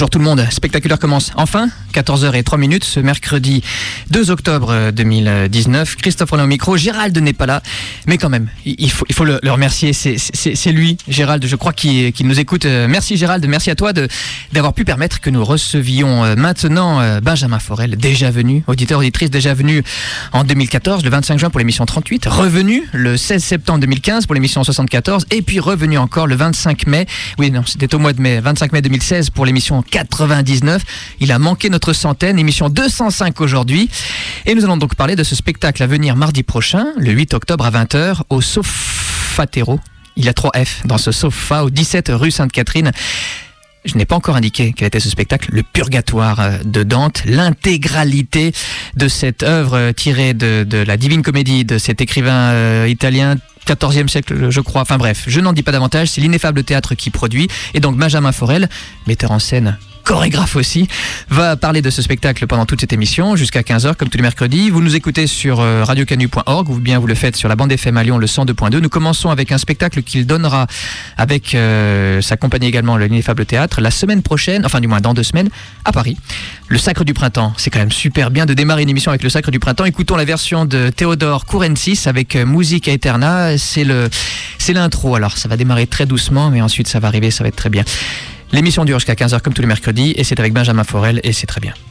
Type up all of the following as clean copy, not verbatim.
Bonjour tout le monde, Spectaculaire commence enfin, 14h03 ce mercredi 2 octobre 2019. Christophe Rollin au micro, Gérald n'est pas là, mais quand même, il faut le remercier, c'est lui, Gérald, je crois qu'il nous écoute. Merci Gérald, merci à toi d'avoir pu permettre que nous recevions maintenant Benjamin Forel, déjà venu, auditeur, auditrice, déjà venu en 2014, le 25 juin pour l'émission 38, revenu le 16 septembre 2015 pour l'émission 74, et puis revenu encore le 25 mai, oui non, c'était au mois de mai, 25 mai 2016 pour l'émission 99. Il a manqué notre centaine, émission 205 aujourd'hui. Et nous allons donc parler de ce spectacle à venir mardi prochain, le 8 octobre à 20h, au Sofatero. Il y a 3 F dans ce sofa, au 17 rue Sainte-Catherine. Je n'ai pas encore indiqué quel était ce spectacle, le Purgatoire de Dante, l'intégralité de cette œuvre tirée de la Divine Comédie de cet écrivain italien 14e siècle, je crois. Enfin bref, je n'en dis pas davantage, c'est l'Ineffable Théâtre qui produit. Et donc Benjamin Forel, metteur en scène, chorégraphe aussi, va parler de ce spectacle pendant toute cette émission, jusqu'à 15h, comme tous les mercredis. Vous nous écoutez sur radiocanu.org, ou bien vous le faites sur la bande FM à Lyon, le 102.2. Nous commençons avec un spectacle qu'il donnera avec sa compagnie également, l'Ineffable Théâtre, la semaine prochaine, enfin du moins dans 2 semaines, à Paris. Le Sacre du Printemps, c'est quand même super bien de démarrer une émission avec le Sacre du Printemps. Écoutons la version de Théodore Kourensis avec Musica Eterna. C'est l'intro, alors ça va démarrer très doucement, mais ensuite ça va arriver, ça va être très bien. L'émission dure jusqu'à 15h comme tous les mercredis, et c'est avec Benjamin Forel, et c'est très bien.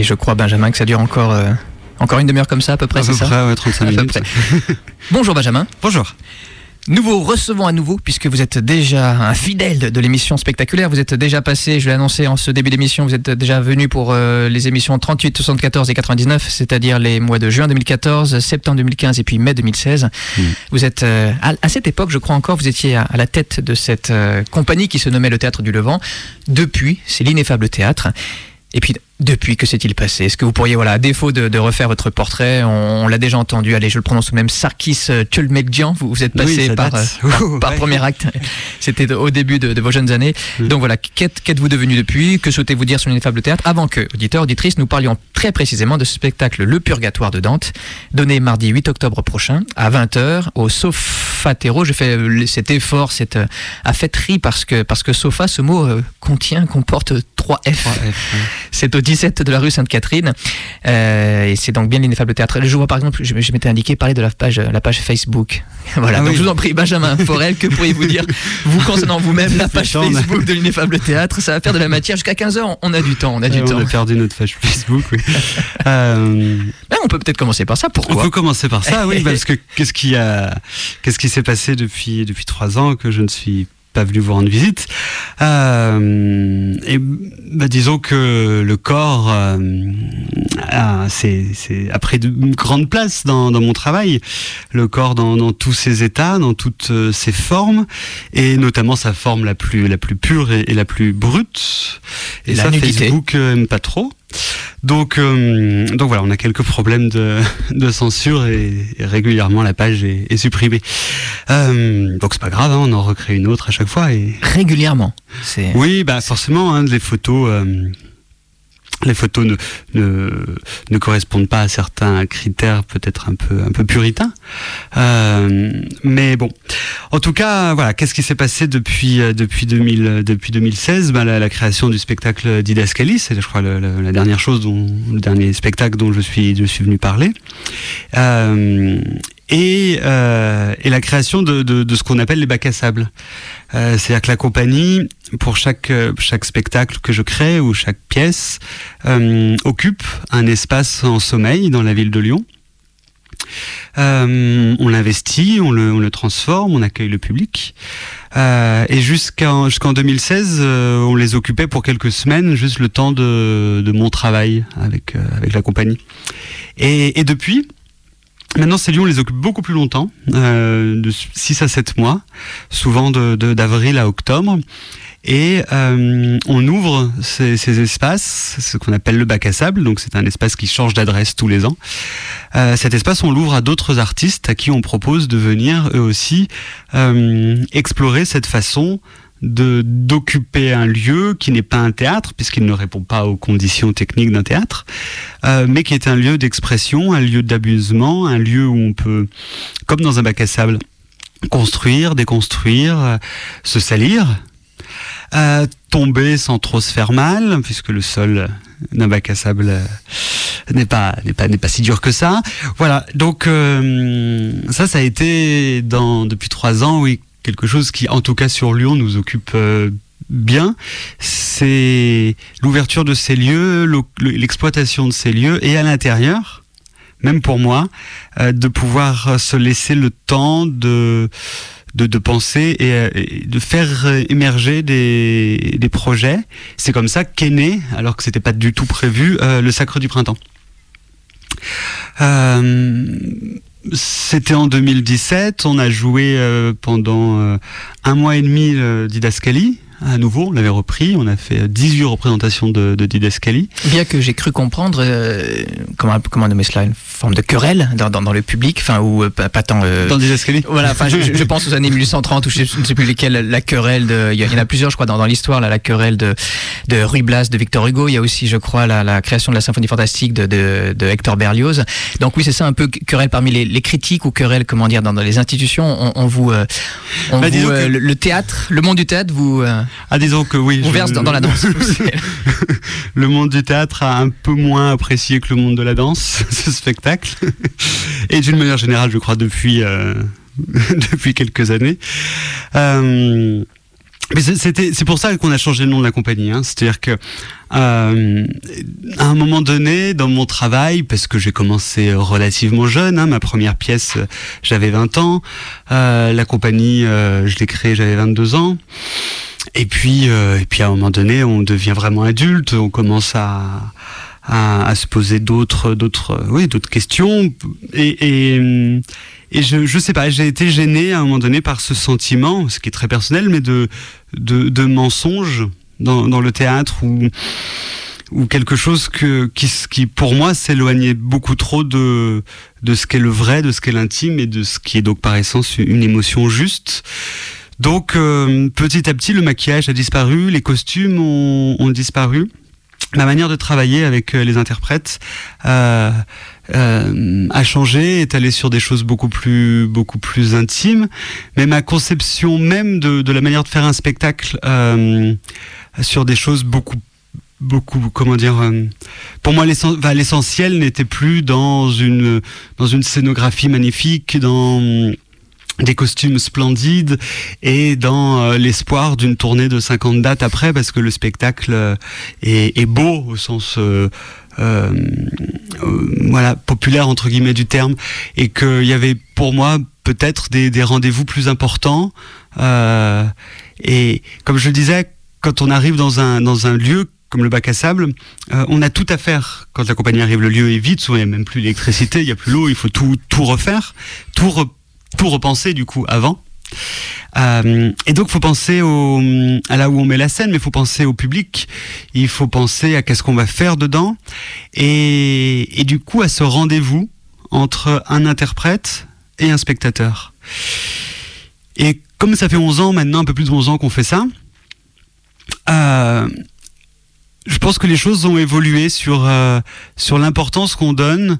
je crois, Benjamin, que ça dure encore une demi-heure comme ça, à peu près, c'est ça ? À peu près, ouais, 35 minutes. Bonjour Benjamin. Bonjour. Nous vous recevons à nouveau, puisque vous êtes déjà un fidèle de l'émission Spectaculaire. Vous êtes déjà passé, je l'ai annoncé en ce début d'émission, vous êtes déjà venu pour les émissions 38, 74 et 99, c'est-à-dire les mois de juin 2014, septembre 2015 et puis mai 2016. Vous êtes, à cette époque, je crois encore, vous étiez à la tête de cette compagnie qui se nommait le Théâtre du Levant. Depuis, c'est l'Ineffable Théâtre. Et puis, depuis, que s'est-il passé ? Est-ce que vous pourriez, à défaut de refaire votre portrait, on l'a déjà entendu, allez, je le prononce même, Sarkis Tchölmekjian, vous êtes passé par premier acte, c'était au début de vos jeunes années. Donc voilà, qu'êtes-vous devenu depuis ? Que souhaitez-vous dire sur l'Ineffable Théâtre ? Avant que, auditeurs, auditrices, nous parlions très précisément de ce spectacle Le Purgatoire de Dante, donné mardi 8 octobre prochain, à 20h, au Sofatero. Je fais cet effort, cette affaîterie, parce que sofa, ce mot comporte 3 F. C'est au 17 de la rue Sainte-Catherine, et c'est donc bien l'Ineffable Théâtre. Je vois par exemple, je m'étais indiqué parler de la page Facebook. Voilà, donc je vous en prie, Benjamin Forel, que pourriez-vous dire, vous concernant vous-même, la page Facebook de l'Ineffable Théâtre ? Ça va faire de la matière jusqu'à 15h, on a du temps. On a perdu notre page Facebook, oui. On peut peut-être commencer par ça, pourquoi ? On peut commencer par ça, oui, parce que qu'est-ce qui s'est passé depuis 3 ans que je ne suis pas venu vous rendre visite. Disons que le corps a pris une grande place dans mon travail. Le corps dans tous ses états, dans toutes ses formes, et notamment sa forme la plus pure et la plus brute. Et la ça, nudité. Facebook aime pas trop. Donc voilà, on a quelques problèmes de censure et régulièrement la page est supprimée. Donc c'est pas grave, on en recrée une autre à chaque fois. Et... Régulièrement. Oui, forcément, les photos ne correspondent pas à certains critères peut-être un peu puritains. Mais bon, en tout cas, voilà, qu'est-ce qui s'est passé depuis 2016 ? La création du spectacle Didascalie, c'est je crois la dernière chose, le dernier spectacle dont je suis venu parler. Et la création de ce qu'on appelle les bacs à sable. C'est-à-dire que la compagnie, pour chaque spectacle que je crée ou chaque pièce, occupe un espace en sommeil dans la ville de Lyon. On l'investit, on le transforme, on accueille le public. Et jusqu'en 2016, on les occupait pour quelques semaines, juste le temps de mon travail avec la compagnie. Et depuis... Maintenant, ces lieux, on les occupe beaucoup plus longtemps, de 6 à 7 mois, souvent d'avril à octobre. Et on ouvre ces espaces, ce qu'on appelle le bac à sable, donc c'est un espace qui change d'adresse tous les ans. Cet espace, on l'ouvre à d'autres artistes à qui on propose de venir, eux aussi, explorer cette façon d'occuper un lieu qui n'est pas un théâtre, puisqu'il ne répond pas aux conditions techniques d'un théâtre, mais qui est un lieu d'expression, un lieu d'amusement, un lieu où on peut, comme dans un bac à sable, construire, déconstruire, se salir, tomber sans trop se faire mal, puisque le sol d'un bac à sable n'est pas si dur que ça. Voilà, donc ça a été depuis 3 ans, oui, quelque chose qui, en tout cas sur Lyon, nous occupe bien. C'est l'ouverture de ces lieux, l'exploitation de ces lieux, et à l'intérieur, même pour moi, de pouvoir se laisser le temps de penser et de faire émerger des projets. C'est comme ça qu'est né, alors que c'était pas du tout prévu, le Sacre du Printemps. C'était en 2017, on a joué pendant 1 mois et demi Didascalie. À nouveau, on l'avait repris, on a fait 18 représentations de Didascalie. Bien que j'ai cru comprendre, comment nommer cela, une forme de querelle dans le public, enfin, ou pas tant... Dans Didascalie. Voilà, enfin, je pense aux années 1830, ou je ne sais plus lesquelles, la querelle il y en a plusieurs, je crois, dans l'histoire, la querelle de Ruy Blas, de Victor Hugo, il y a aussi, je crois, la création de la symphonie fantastique de Hector Berlioz. Donc oui, c'est ça, un peu querelle parmi les critiques, ou querelle, comment dire, dans les institutions, le théâtre, le monde du théâtre, disons que oui. On verse dans la danse. Le monde du théâtre a un peu moins apprécié que le monde de la danse, ce spectacle. Et d'une manière générale, je crois, depuis quelques années. Mais c'est pour ça qu'on a changé le nom de la compagnie. C'est-à-dire que à un moment donné, dans mon travail, parce que j'ai commencé relativement jeune, ma première pièce, j'avais 20 ans. La compagnie, je l'ai créée, j'avais 22 ans. Et puis à un moment donné, on devient vraiment adulte. On commence à se poser d'autres questions. Et je sais pas, j'ai été gêné à un moment donné par ce sentiment, ce qui est très personnel, mais de mensonge dans le théâtre ou quelque chose qui pour moi s'éloignait beaucoup trop de ce qu'est le vrai, de ce qu'est l'intime et de ce qui est donc par essence une émotion juste. Donc petit à petit, le maquillage a disparu, les costumes ont disparu. Ma manière de travailler avec les interprètes a changé, est allée sur des choses beaucoup plus intimes, mais ma conception même de la manière de faire un spectacle sur des choses beaucoup comment dire, pour moi l'essentiel n'était plus dans une scénographie magnifique, dans des costumes splendides et dans l'espoir d'une tournée de 50 dates après, parce que le spectacle est beau au sens populaire entre guillemets du terme, et qu'il y avait pour moi peut-être des rendez-vous plus importants, et comme je le disais, quand on arrive dans un lieu comme le bac à sable, on a tout à faire. Quand la compagnie arrive, le lieu est vide, souvent il n'y a même plus d'électricité, il n'y a plus l'eau, il faut tout refaire, tout repenser du coup avant. Et donc il faut penser à là où on met la scène, mais il faut penser au public, il faut penser à qu'est-ce qu'on va faire dedans, et du coup à ce rendez-vous entre un interprète et un spectateur. Et comme ça fait 11 ans maintenant, un peu plus de 11 ans qu'on fait ça, je pense que les choses ont évolué sur l'importance qu'on donne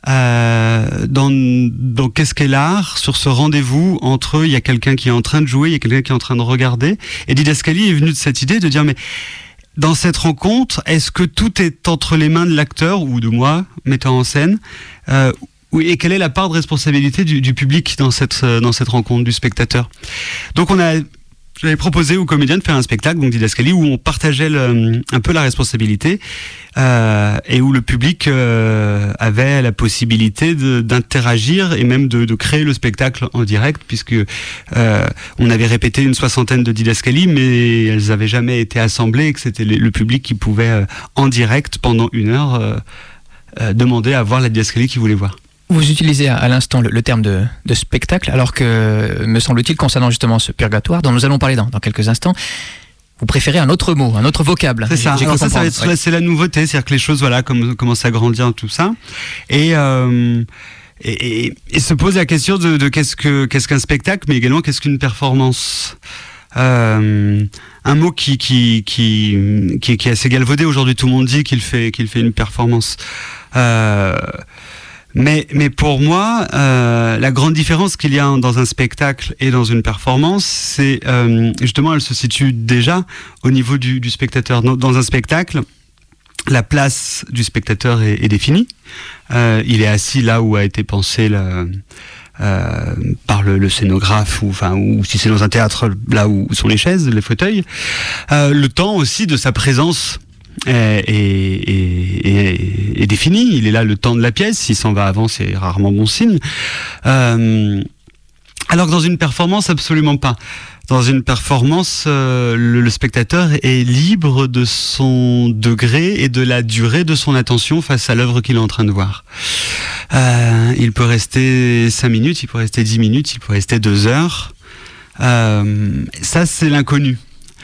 dans qu'est-ce qu'est l'art, sur ce rendez-vous entre il y a quelqu'un qui est en train de jouer, il y a quelqu'un qui est en train de regarder. Et Didascalie est venu de cette idée de dire, mais dans cette rencontre, est-ce que tout est entre les mains de l'acteur ou de moi, metteur en scène, et quelle est la part de responsabilité du public dans cette rencontre, du spectateur? Donc j'avais proposé aux comédiens de faire un spectacle, donc Didascalie, où on partageait un peu la responsabilité, et où le public avait la possibilité d'interagir et même de créer le spectacle en direct, puisque on avait répété une 60aine de Didascalie, mais elles n'avaient jamais été assemblées, et que c'était le public qui pouvait en direct pendant 1 heure demander à voir la Didascalie qu'il voulait voir. Vous utilisez à l'instant le terme de spectacle, alors que, me semble-t-il, concernant justement ce purgatoire, dont nous allons parler dans quelques instants, vous préférez un autre mot, un autre vocable. C'est ça. Alors ça va être, c'est la nouveauté, c'est-à-dire que les choses, commencent à grandir, tout ça, et se pose la question de qu'est-ce qu'un spectacle, mais également qu'est-ce qu'une performance. Un mot qui est assez galvaudé aujourd'hui. Tout le monde dit qu'il fait une performance. Mais pour moi, la grande différence qu'il y a dans un spectacle et dans une performance, c'est justement, elle se situe déjà au niveau du spectateur. Dans un spectacle, la place du spectateur est définie. Il est assis là où a été pensé par le scénographe, ou si c'est dans un théâtre, là où sont les chaises, les fauteuils. Le temps aussi de sa présence est défini. Il est là le temps de la pièce. S'il s'en va avant, c'est rarement bon signe. Alors que dans une performance, absolument pas. Dans une performance, le spectateur est libre de son degré et de la durée de son attention face à l'œuvre qu'il est en train de voir. Il peut rester 5 minutes, il peut rester 10 minutes, il peut rester 2 heures. Ça, c'est l'inconnu.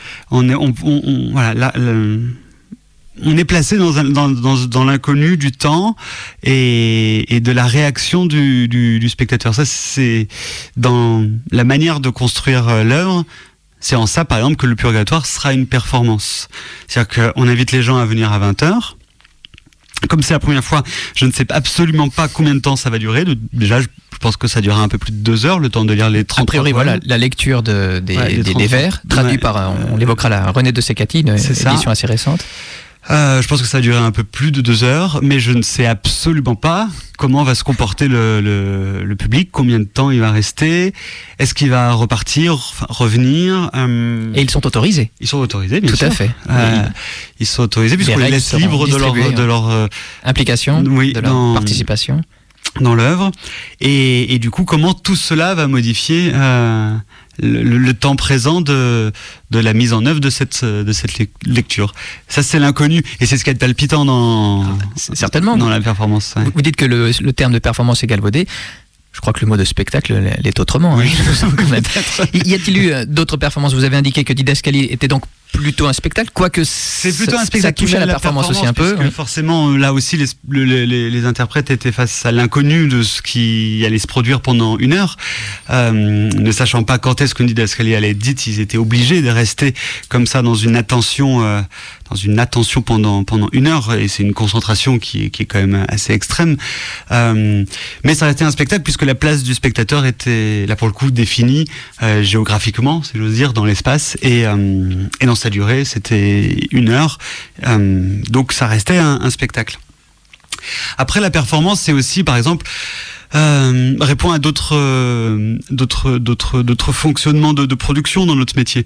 On est placé dans l'inconnu du temps et de la réaction du spectateur. Ça, c'est dans la manière de construire l'œuvre. C'est en ça, par exemple, que le purgatoire sera une performance. C'est-à-dire qu'on invite les gens à venir à 20h. Comme c'est la première fois, je ne sais absolument pas combien de temps ça va durer. Déjà, je pense que ça durera un peu plus de 2 heures, le temps de lire les 30 A priori, voilà, la lecture des vers, traduit par, on l'évoquera là, René de Secati, une édition assez récente. Je pense que ça a duré un peu plus de 2 heures, mais je ne sais absolument pas comment va se comporter le public, combien de temps il va rester, est-ce qu'il va repartir, revenir. Et ils sont autorisés. Ils sont autorisés, bien sûr. Tout à fait. Ils sont autorisés puisqu'on les laisse libres de leur implication, de leur participation dans l'œuvre. Et du coup, comment tout cela va modifier le temps présent de la mise en œuvre de cette lecture. Ça, c'est l'inconnu, et c'est ce qui est palpitant certainement dans la performance. Ouais. Vous dites que le terme de performance est galvaudé. Je crois que le mot de spectacle l'est autrement. Oui, Y a-t-il eu d'autres performances ? Vous avez indiqué que Didascalie était donc plutôt un spectacle, quoique c'est plutôt un spectacle ça touchait à la performance aussi un peu. Forcément, là aussi, les interprètes étaient face à l'inconnu de ce qui allait se produire pendant 1 heure. Ne sachant pas quand est-ce que Didascalie allait être dite, ils étaient obligés de rester comme ça dans une attention pendant 1 heure, et c'est une concentration qui est quand même assez extrême. Mais ça restait un spectacle puisque la place du spectateur était là pour le coup définie géographiquement, si j'ose dire, dans l'espace, et dans sa durée, c'était 1 heure. Donc ça restait un spectacle. Après, la performance, c'est aussi, par exemple, répond à d'autres fonctionnements de production dans notre métier.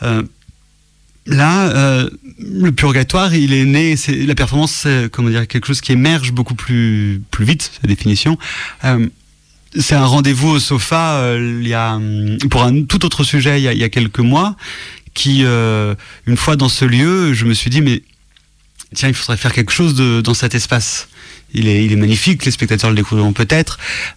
Là, le purgatoire, il est né. La performance, c'est, quelque chose qui émerge beaucoup plus vite, sa définition. C'est un rendez-vous au sofa. Pour un tout autre sujet, il y a quelques mois, qui, une fois dans ce lieu, je me suis dit, mais tiens, il faudrait faire quelque chose dans cet espace. Il est magnifique, les spectateurs le découvriront peut-être.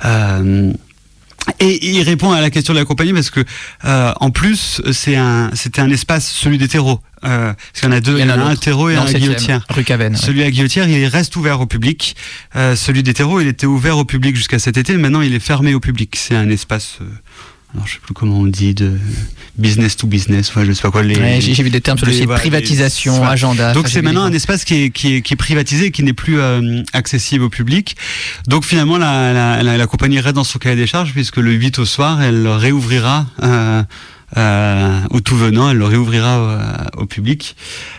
Et il répond à la question de la compagnie parce que, en plus, c'était un espace, celui des terreaux. Parce qu'il y en a deux, il y en a un terreau et un à Guillotière. Rue Cavenne. Celui à Guillotière, il reste ouvert au public. Celui des terreaux, il était ouvert au public jusqu'à cet été. Maintenant, il est fermé au public. C'est un espace, alors je sais plus comment on dit, de business to business. Ouais, je sais pas quoi. J'ai vu des termes sur le site, privatisation, agenda. Donc c'est maintenant un espace qui est privatisé, qui n'est plus accessible au public. Donc finalement, la compagnie reste dans son cahier des charges puisque le 8 au soir, elle réouvrira. Au tout venant, elle le réouvrira au public.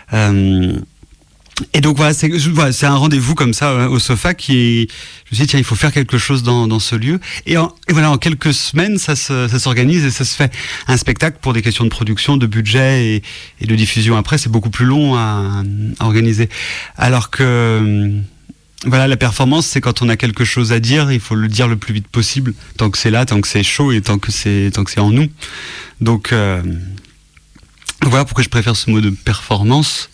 Et donc voilà, c'est un rendez-vous comme ça au sofa je me suis dit, tiens, il faut faire quelque chose dans ce lieu. Et voilà, en quelques semaines, ça s'organise et ça se fait. Un spectacle, pour des questions de production, de budget et de diffusion après, c'est beaucoup plus long à organiser. Alors que voilà, la performance, c'est quand on a quelque chose à dire, il faut le dire le plus vite possible, tant que c'est là, tant que c'est chaud et tant que c'est en nous. Donc voilà pourquoi je préfère ce mot de performance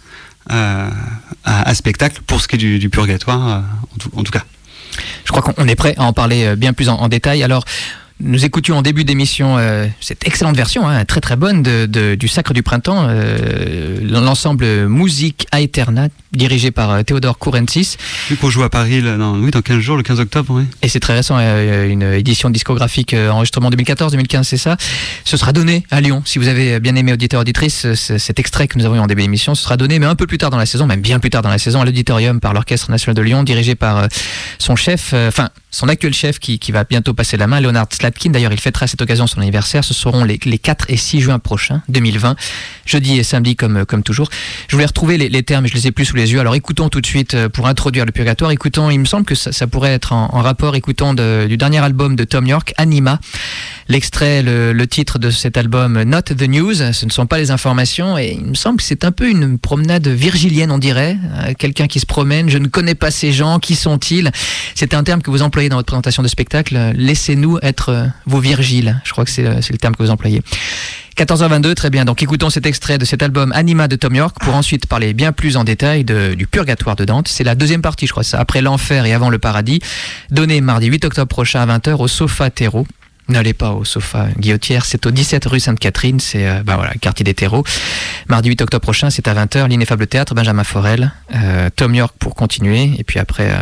à spectacle pour ce qui est du purgatoire, en tout cas. Je crois qu'on est prêt à en parler bien plus en détail. Alors, nous écoutions en début d'émission cette excellente version, très très bonne, du Sacre du Printemps, l'ensemble Musique Aeterna, dirigé par Théodore Kourentis. Vu qu'on joue à Paris dans 15 jours, le 15 octobre. Oui. Et c'est très récent, une édition discographique, enregistrement 2014-2015, c'est ça. Ce sera donné à Lyon. Si vous avez bien aimé, auditeurs, auditrices, cet extrait que nous avons eu en début d'émission, ce sera donné, mais un peu plus tard dans la saison, même bien plus tard dans la saison, à l'Auditorium par l'Orchestre National de Lyon, dirigé par son chef, son actuel chef qui va bientôt passer la main, Leonard Slatkin. D'ailleurs, il fêtera à cette occasion son anniversaire. Ce seront les 4 et 6 juin prochains, 2020, jeudi et samedi comme toujours. Je voulais retrouver les termes, je les ai plus sous les yeux. Alors écoutons tout de suite, pour introduire le purgatoire, il me semble que ça pourrait être en rapport, écoutons du dernier album de Thom Yorke, Anima. L'extrait, le titre de cet album, Not the News, ce ne sont pas les informations, et il me semble que c'est un peu une promenade virgilienne, on dirait. Quelqu'un qui se promène, je ne connais pas ces gens, qui sont-ils ? C'est un terme que vous employez dans votre présentation de spectacle, laissez-nous être vos Virgiles. Je crois que c'est le terme que vous employez. 14h22, très bien. Donc écoutons cet extrait de cet album Anima de Thom Yorke pour ensuite parler bien plus en détail du Purgatoire de Dante. C'est la deuxième partie, je crois, ça, après l'enfer et avant le paradis, donné mardi 8 octobre prochain à 20h au Sofa Terreau. N'allez pas au Sofa Guillotière, c'est au 17 rue Sainte-Catherine, c'est quartier des terreaux. Mardi 8 octobre prochain, c'est à 20h, l'Ineffable Théâtre, Benjamin Forel, Thom Yorke pour continuer, et puis après,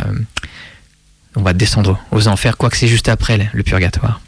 on va descendre aux enfers, quoique c'est juste après le Purgatoire.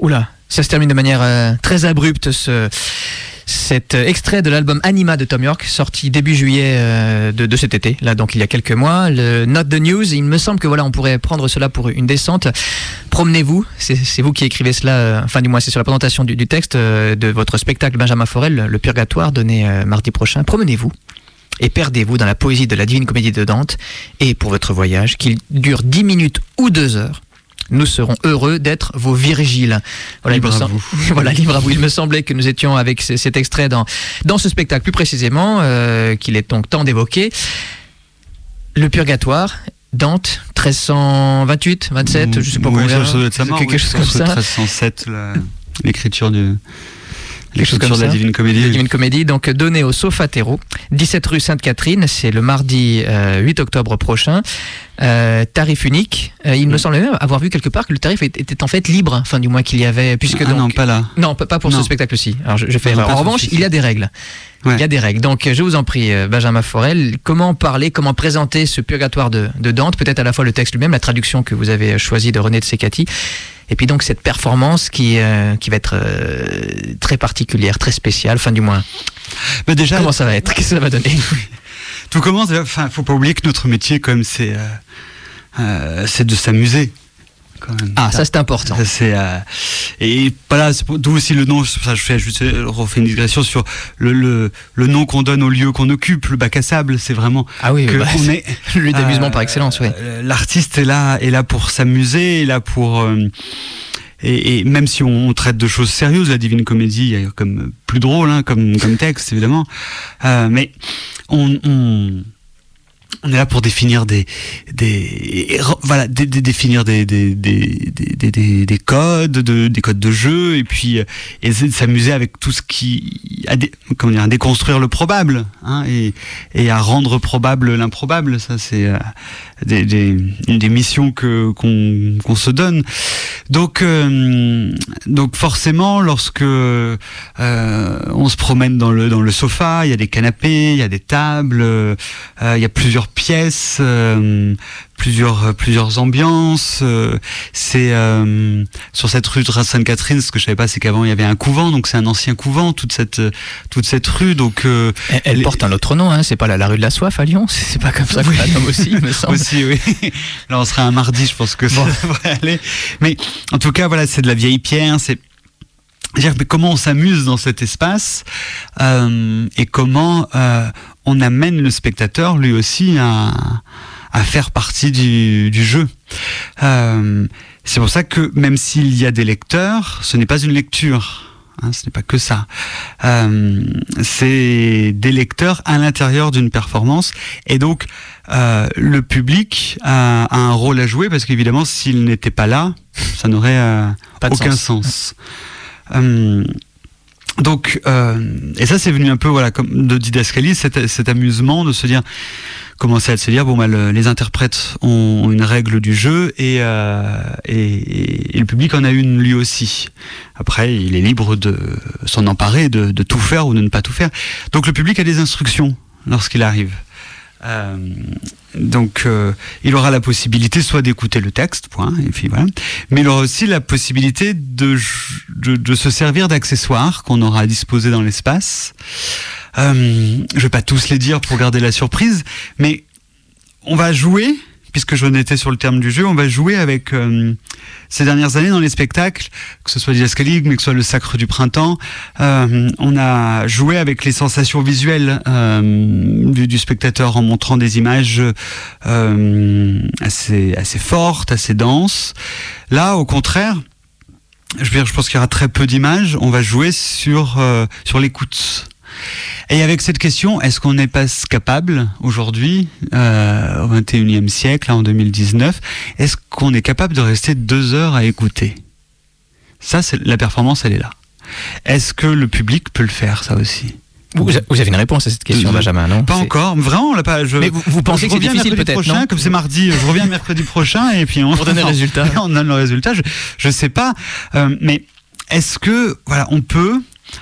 Oula, ça se termine de manière très abrupte, cet extrait de l'album Anima de Thom Yorke, sorti début juillet de cet été, là donc il y a quelques mois, le Not the News. Il me semble que voilà, on pourrait prendre cela pour une descente. Promenez-vous, c'est vous qui écrivez cela, enfin du moins c'est sur la présentation du texte de votre spectacle Benjamin Forel, le Purgatoire, donné mardi prochain. Promenez-vous et perdez-vous dans la poésie de la Divine Comédie de Dante, et pour votre voyage, qu'il dure 10 minutes ou 2 heures, nous serons heureux d'être vos Virgiles. Voilà, libre à vous. Voilà, libre à vous. Il me semblait que nous étions avec cet extrait dans ce spectacle, plus précisément, qu'il est donc temps d'évoquer. Le Purgatoire, Dante, 1328, 27, je sais pas combien. Ça doit être sa mort, quelque chose comme ça. 1307, l'écriture de... Quelque chose comme de la ça. Divine Comédie. La Divine Comédie, donc donné au Sofatero, 17 rue Sainte-Catherine, c'est le mardi 8 octobre prochain. Tarif unique. Il me semble même avoir vu quelque part que le tarif était en fait libre, enfin du moins qu'il y avait, puisque donc... non, pas là. Non, pas pour ce spectacle-ci. Alors je fais erreur. En revanche, il y a des règles. Ouais. Il y a des règles. Donc je vous en prie, Benjamin Forel, comment parler, comment présenter ce Purgatoire de Dante, peut-être à la fois le texte lui-même, la traduction que vous avez choisie de René de Secati, et puis donc cette performance qui va être très particulière, très spéciale, enfin du moins. Bah déjà, comment ça va être? Qu'est-ce que ça va donner? Tout commence, enfin, faut pas oublier que notre métier, quand même, c'est de s'amuser. Quand même. Ah, ça c'est important. Et voilà, d'où aussi le nom. Ça, je refais une digression sur le nom qu'on donne au lieu qu'on occupe, le bac à sable. C'est vraiment le lieu d'amusement par excellence. Oui. L'artiste est là pour s'amuser, est là pour et même si on traite de choses sérieuses, la Divine Comédie est comme plus drôle, hein, comme texte évidemment, mais on est là pour définir des codes, des codes de jeu, et puis essayer de s'amuser avec tout ce qui à déconstruire le probable, hein, et à rendre probable l'improbable. Ça, c'est des missions qu'on se donne. Donc forcément, lorsque on se promène dans le sofa, il y a des canapés, il y a des tables, il y a plusieurs pièces, plusieurs ambiances. C'est sur cette rue de Sainte-Catherine, ce que je savais pas, c'est qu'avant il y avait un couvent, donc c'est un ancien couvent, toute cette rue. Donc elle porte un autre nom, hein. C'est pas la rue de la Soif à Lyon, c'est pas comme ça qu'on la nomme aussi, il me semble. Aussi, oui. Là, on serait un mardi, je pense que ça devrait aller. Mais en tout cas, voilà, c'est de la vieille pierre. Comment on s'amuse dans cet espace, et comment on amène le spectateur lui aussi à faire partie du jeu. C'est pour ça que même s'il y a des lecteurs, ce n'est pas une lecture. Hein, ce n'est pas que ça. C'est des lecteurs à l'intérieur d'une performance, et donc le public a un rôle à jouer, parce qu'évidemment, s'il n'était pas là, ça n'aurait aucun sens. Donc, et ça, c'est venu un peu, voilà, comme de didascalie, cet amusement de se dire, commencer à se dire, bon, bah, les interprètes ont une règle du jeu, et le public en a une lui aussi. Après, il est libre de s'en emparer, de tout faire ou de ne pas tout faire. Donc, le public a des instructions lorsqu'il arrive. Donc il aura la possibilité soit d'écouter le texte, point, et puis voilà, mais il aura aussi la possibilité de se servir d'accessoires qu'on aura à disposer dans l'espace. Je vais pas tous les dire pour garder la surprise, mais on va jouer, puisque j'en étais sur le terme du jeu, on va jouer avec ces dernières années dans les spectacles, que ce soit Didascalie, mais que ce soit le Sacre du Printemps, on a joué avec les sensations visuelles du spectateur en montrant des images assez fortes, assez denses. Là, au contraire, je pense qu'il y aura très peu d'images, on va jouer sur l'écoute. Et avec cette question, est-ce qu'on n'est pas capable, aujourd'hui, au XXIe siècle, en 2019, est-ce qu'on est capable de rester 2 heures à écouter? Ça, la performance, elle est là. Est-ce que le public peut le faire, ça aussi? Vous avez une réponse à cette question, Benjamin, non? Pas encore, vraiment, on l'a pas. Mais vous pensez que c'est difficile, peut-être, prochain, non? Comme c'est mardi, je reviens mercredi prochain, et puis on donne le résultat. On donne le résultat, je sais pas. Mais est-ce que, voilà, on peut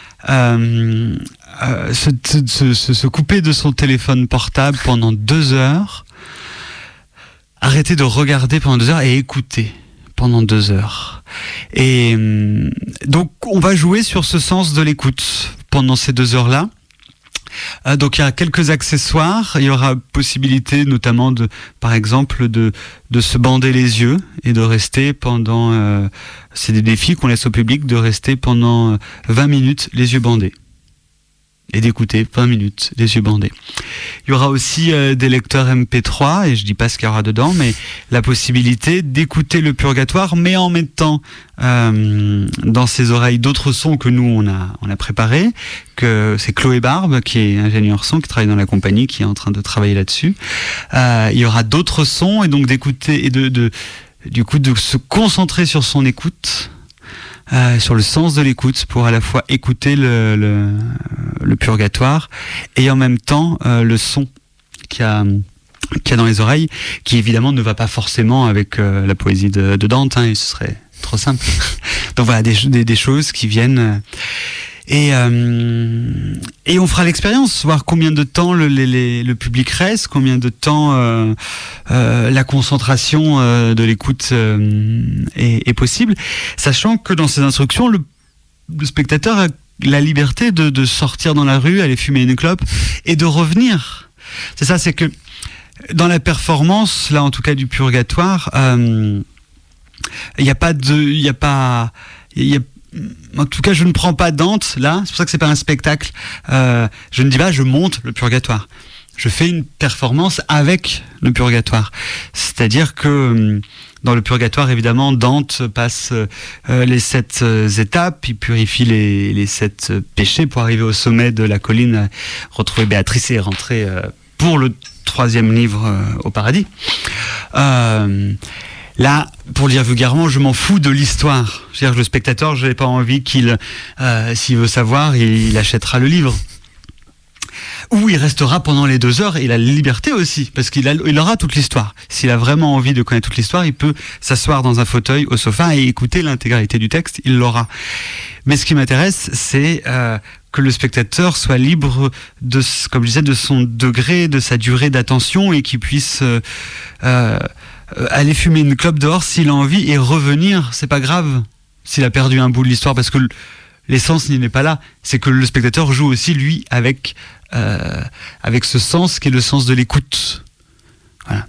se couper de son téléphone portable pendant 2 heures, arrêter de regarder pendant 2 heures et écouter pendant 2 heures. Et donc on va jouer sur ce sens de l'écoute pendant ces 2 heures-là. Donc il y a quelques accessoires, il y aura possibilité notamment par exemple de se bander les yeux et de rester pendant, c'est des défis qu'on laisse au public, de rester pendant 20 minutes les yeux bandés. Et d'écouter 20 minutes, les yeux bandés. Il y aura aussi des lecteurs MP3, et je dis pas ce qu'il y aura dedans, mais la possibilité d'écouter le purgatoire, mais en mettant dans ses oreilles d'autres sons que nous on a préparés, que c'est Chloé Barbe, qui est ingénieure son, qui travaille dans la compagnie, qui est en train de travailler là-dessus. Il y aura d'autres sons, et donc d'écouter, et du coup de se concentrer sur son écoute, sur le sens de l'écoute, pour à la fois écouter le purgatoire et en même temps le son qu'il y a dans les oreilles, qui évidemment ne va pas forcément avec la poésie de Dante, et ce serait trop simple. Donc voilà, des choses qui viennent... Et on fera l'expérience, voir combien de temps le public reste, combien de temps la concentration de l'écoute est possible, sachant que dans ces instructions, le spectateur a la liberté de sortir dans la rue, aller fumer une clope et de revenir. C'est ça, c'est que dans la performance, là en tout cas du purgatoire, il n'y a pas en tout cas, je ne prends pas Dante, là, c'est pour ça que c'est pas un spectacle. Je ne dis pas, je monte le purgatoire. Je fais une performance avec le purgatoire. C'est-à-dire que dans le purgatoire, évidemment, Dante passe les 7 étapes, il purifie les 7 péchés pour arriver au sommet de la colline, retrouver Béatrice et rentrer pour le 3e livre au paradis. Là, pour le dire vulgairement, je m'en fous de l'histoire. C'est-à-dire que le spectateur, je n'ai pas envie qu'il, s'il veut savoir, il achètera le livre. Ou il restera pendant les 2 heures, et il a la liberté aussi, parce qu'il aura toute l'histoire. S'il a vraiment envie de connaître toute l'histoire, il peut s'asseoir dans un fauteuil au sofa et écouter l'intégralité du texte, il l'aura. Mais ce qui m'intéresse, c'est que le spectateur soit libre de, comme je disais, de son degré, de sa durée d'attention, et qu'il puisse... aller fumer une clope dehors s'il a envie et revenir, c'est pas grave s'il a perdu un bout de l'histoire, parce que l'essence n'est pas là, c'est que le spectateur joue aussi lui avec ce sens qui est le sens de l'écoute, voilà,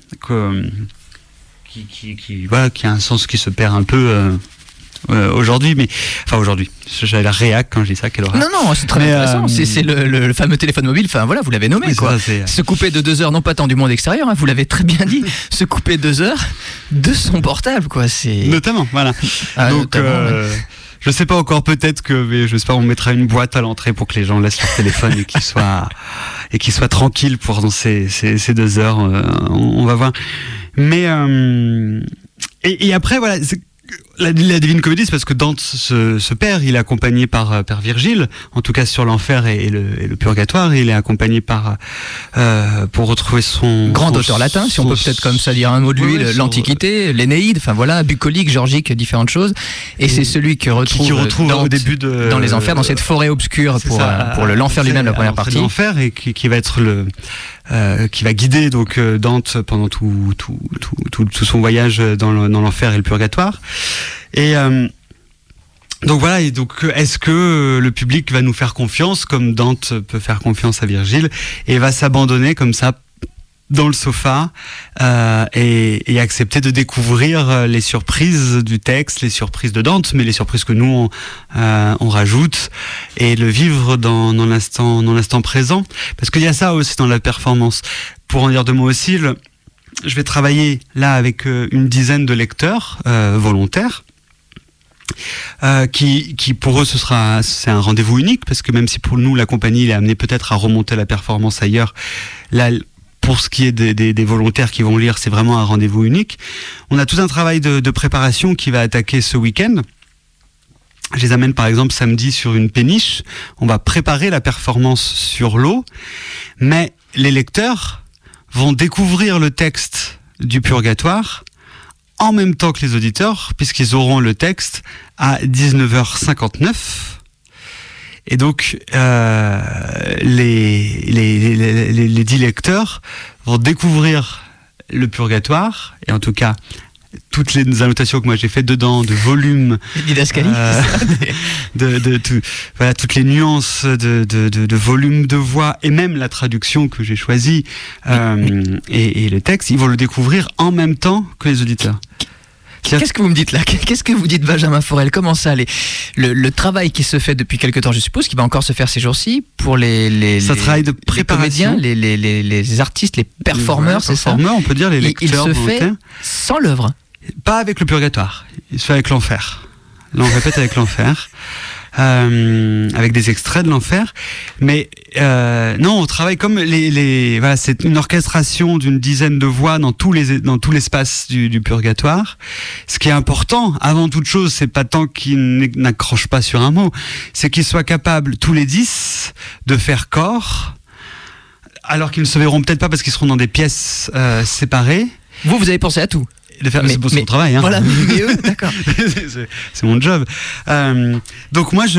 qui a un sens qui se perd un peu aujourd'hui, mais enfin aujourd'hui, j'avais la réac quand je dis ça, quelle horreur. Non, c'est très intéressant. C'est le fameux téléphone mobile. Enfin voilà, vous l'avez nommé, oui, quoi. Ça, se couper de 2 heures, non pas tant du monde extérieur, hein, vous l'avez très bien dit. Se couper 2 heures de son portable, quoi. C'est notamment, voilà. Donc, je sais pas encore, peut-être que, j'espère, on mettra une boîte à l'entrée pour que les gens laissent leur téléphone et qu'ils soient tranquilles pendant ces 2 heures. On va voir. Mais et après, voilà. La Divine Comédie, c'est parce que Dante se perd, il est accompagné par Virgile, en tout cas sur l'enfer et le purgatoire, il est accompagné par pour retrouver son grand auteur latin, si on peut peut-être comme ça dire un mot de lui, l'Antiquité, l'Énéide, enfin voilà, bucolique, georgique, différentes choses, et c'est celui que retrouve Dante au début dans les enfers, dans cette forêt obscure pour l'enfer lui-même, la première partie. L'enfer, et qui va être qui va guider donc Dante pendant tout son voyage dans l'enfer et le purgatoire. Et donc voilà, et donc est-ce que le public va nous faire confiance comme Dante peut faire confiance à Virgile et va s'abandonner comme ça dans le sofa et accepter de découvrir les surprises du texte, les surprises de Dante, mais les surprises que nous on rajoute, et le vivre dans l'instant présent, parce qu'il y a ça aussi dans la performance. Pour en dire 2 mots aussi, je vais travailler là avec une dizaine de lecteurs volontaires. Qui pour eux c'est un rendez-vous unique, parce que même si pour nous la compagnie est amenée peut-être à remonter la performance ailleurs, là pour ce qui est des volontaires qui vont lire, c'est vraiment un rendez-vous unique. On a tout un travail de préparation qui va attaquer ce week-end. Je les amène par exemple samedi sur une péniche, on va préparer la performance sur l'eau, mais les lecteurs vont découvrir le texte du purgatoire en même temps que les auditeurs, puisqu'ils auront le texte à 19h59. Et donc, les 10 lecteurs vont découvrir le purgatoire, et en tout cas toutes les annotations que moi j'ai fait dedans, de volume, didascalie, voilà, toutes les nuances de volume de voix et même la traduction que j'ai choisie et le texte, ils vont le découvrir en même temps que les auditeurs. Qu'est-ce que vous me dites là? Qu'est-ce que vous dites, Benjamin Forel? Comment ça, le travail qui se fait depuis quelque temps, je suppose, qui va encore se faire ces jours-ci pour ça travaille de préparation, les comédiens, les artistes, les performeurs, c'est ça? On peut dire les lecteurs. Il se fait sans l'œuvre. Pas avec le purgatoire. Il se fait avec l'enfer. Là, on répète avec l'enfer. Avec des extraits de l'enfer, mais non, on travaille comme voilà, c'est une orchestration d'une dizaine de voix dans tout l'espace du purgatoire. Ce qui est important, avant toute chose, c'est pas tant qu'ils n'accrochent pas sur un mot, c'est qu'ils soient capables tous les 10 de faire corps, alors qu'ils ne se verront peut-être pas parce qu'ils seront dans des pièces séparées. Vous avez pensé à tout. C'est son travail, hein. Voilà, mais eux, d'accord. c'est mon job. Donc moi, je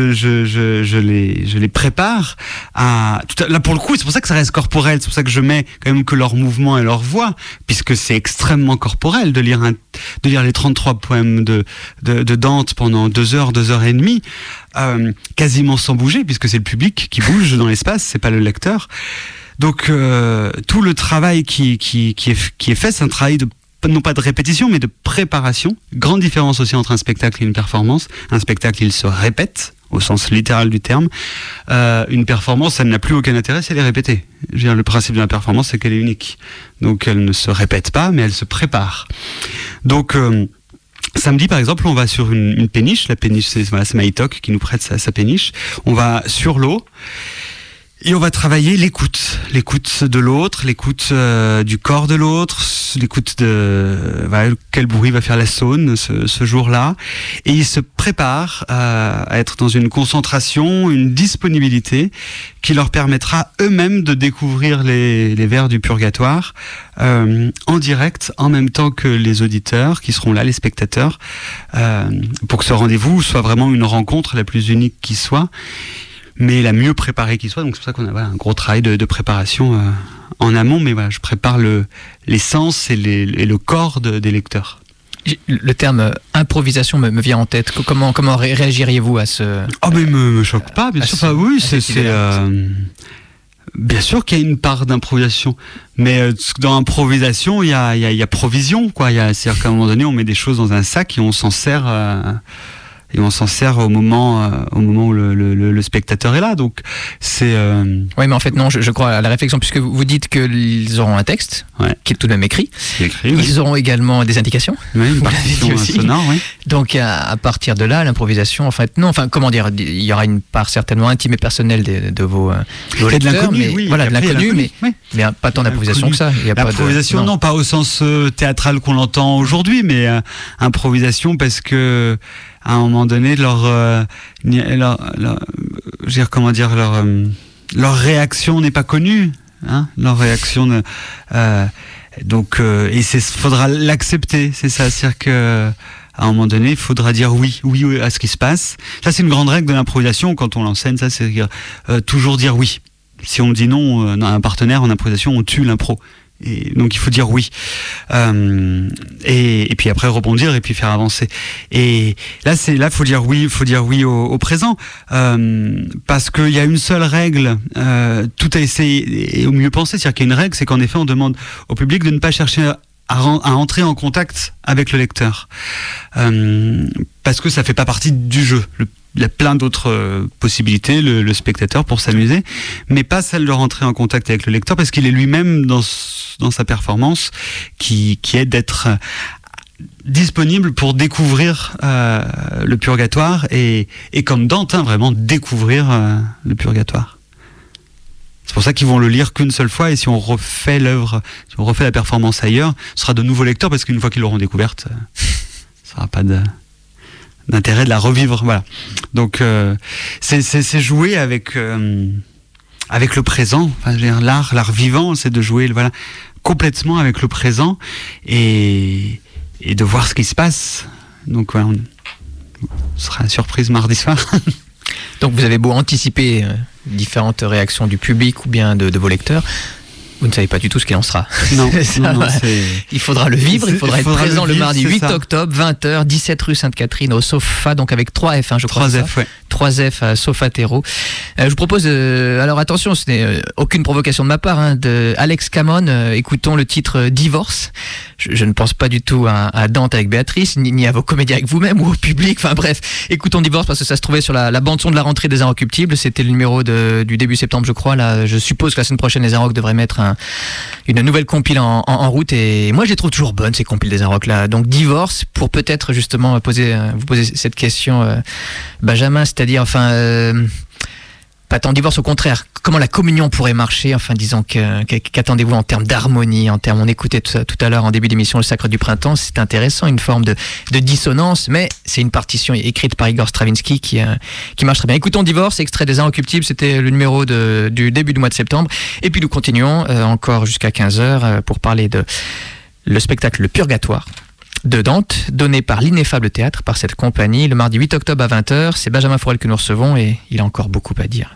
les prépare là pour le coup, c'est pour ça que ça reste corporel. C'est pour ça que je mets quand même que leur mouvement et leur voix, puisque c'est extrêmement corporel de lire les 33 poèmes de Dante pendant 2 heures, 2 heures et demie, quasiment sans bouger, puisque c'est le public qui bouge dans l'espace, c'est pas le lecteur. Donc tout le travail qui est fait, c'est un travail non pas de répétition, mais de préparation. Grande différence aussi entre un spectacle et une performance. Un spectacle, il se répète, au sens littéral du terme. Une performance, ça n'a plus aucun intérêt si elle est répétée. Je veux dire, le principe de la performance, c'est qu'elle est unique. Donc elle ne se répète pas, mais elle se prépare. Donc samedi, par exemple, on va sur une péniche. La péniche, c'est Maïtok qui nous prête sa péniche. On va sur l'eau. Et on va travailler l'écoute de l'autre, l'écoute du corps de l'autre, l'écoute quel bruit va faire la saune ce jour-là. Et ils se préparent à être dans une concentration, une disponibilité qui leur permettra eux-mêmes de découvrir les vers du purgatoire en direct, en même temps que les auditeurs qui seront là, les spectateurs, pour que ce rendez-vous soit vraiment une rencontre la plus unique qui soit, mais la mieux préparée qui soit. Donc c'est pour ça qu'on a un gros travail de préparation en amont, mais voilà, je prépare les sens et le corps des lecteurs. Le terme improvisation me vient en tête. Comment réagiriez-vous à ce... mais me choque pas, bien sûr. Enfin, oui, c'est bien sûr qu'il y a une part d'improvisation, mais dans l'improvisation, il y a provision, quoi. C'est-à-dire qu'à un moment donné, on met des choses dans un sac et on s'en sert... au moment où le spectateur est là. Donc c'est oui, mais en fait non, je crois à la réflexion, puisque vous dites qu'ils auront un texte qui est tout de même écrit. Ils auront également des indications. Oui, une partition sonore, oui. Donc à partir de là, l'improvisation, en fait, non, enfin comment dire, il y aura une part certainement intime et personnelle de vos lecteurs, mais oui, voilà, de l'inconnu, mais pas tant d'improvisation que ça. L'improvisation, non, pas au sens théâtral qu'on l'entend aujourd'hui, mais improvisation parce que à un moment donné, leur réaction n'est pas connue, hein, leur réaction donc faudra l'accepter, c'est ça, c'est-à-dire que à un moment donné, il faudra dire oui à ce qui se passe. Ça, c'est une grande règle de l'improvisation quand on l'enseigne, ça, c'est toujours dire oui. Si on dit non à un partenaire en improvisation, on tue l'impro. Et donc il faut dire oui et puis après rebondir et puis faire avancer. Et là faut dire oui au présent, parce qu'il y a une seule règle, tout a essayé et au mieux pensé, c'est-à-dire qu'il y a une règle, c'est qu'en effet on demande au public de ne pas chercher à entrer en contact avec le lecteur, parce que ça fait pas partie du jeu. Il y a plein d'autres possibilités, le spectateur, pour s'amuser, mais pas celle de rentrer en contact avec le lecteur, parce qu'il est lui-même dans sa performance qui est d'être disponible pour découvrir le purgatoire et comme Dante, vraiment découvrir le purgatoire. C'est pour ça qu'ils vont le lire qu'une seule fois, et si on refait l'œuvre, si on refait la performance ailleurs, ce sera de nouveaux lecteurs, parce qu'une fois qu'ils l'auront découverte, ça n'aura pas d'intérêt de la revivre, voilà. Donc c'est jouer avec le présent. Enfin, je veux dire, l'art vivant, c'est de jouer complètement avec le présent et de voir ce qui se passe. Donc voilà, ce sera la surprise mardi soir. Donc vous avez beau anticiper différentes réactions du public ou bien de vos lecteurs, Vous ne savez pas du tout ce qu'il en sera. Non, Ça, non, il faudra le vivre, il faudra être présent le mardi 8 ça. octobre, 20h, 17 rue Sainte-Catherine, au Sofa, donc avec 3 F, je crois. 3F, ouais. 3F à Sofatero. Je vous propose, alors attention, ce n'est aucune provocation de ma part, de Alex Cameron. Écoutons le titre Divorce. Je ne pense pas du tout à Dante avec Béatrice, ni à vos comédiens avec vous-même ou au public. Enfin bref, écoutons Divorce parce que ça se trouvait sur la bande-son de la rentrée des Inrecuptibles. C'était le numéro du début septembre, je crois. Là, je suppose que la semaine prochaine, les Inrock devraient mettre une nouvelle compile en route. Et moi, je les trouve toujours bonnes, ces compiles des Inrock là. Donc Divorce, pour peut-être justement vous poser cette question, Benjamin, c'est-à-dire, pas tant divorce, au contraire, comment la communion pourrait marcher, disons qu'attendez-vous en termes d'harmonie, on écoutait tout à l'heure en début d'émission le Sacre du Printemps, c'est intéressant, une forme de dissonance, mais c'est une partition écrite par Igor Stravinsky qui marche très bien. Écoutons Divorce, extrait des Inrecuptibles, c'était le numéro du début du mois de septembre, et puis nous continuons encore jusqu'à 15h pour parler de le spectacle Le Purgatoire de Dante, donné par l'Ineffable Théâtre, par cette compagnie, le mardi 8 octobre à 20h. C'est Benjamin Forel que nous recevons et il a encore beaucoup à dire.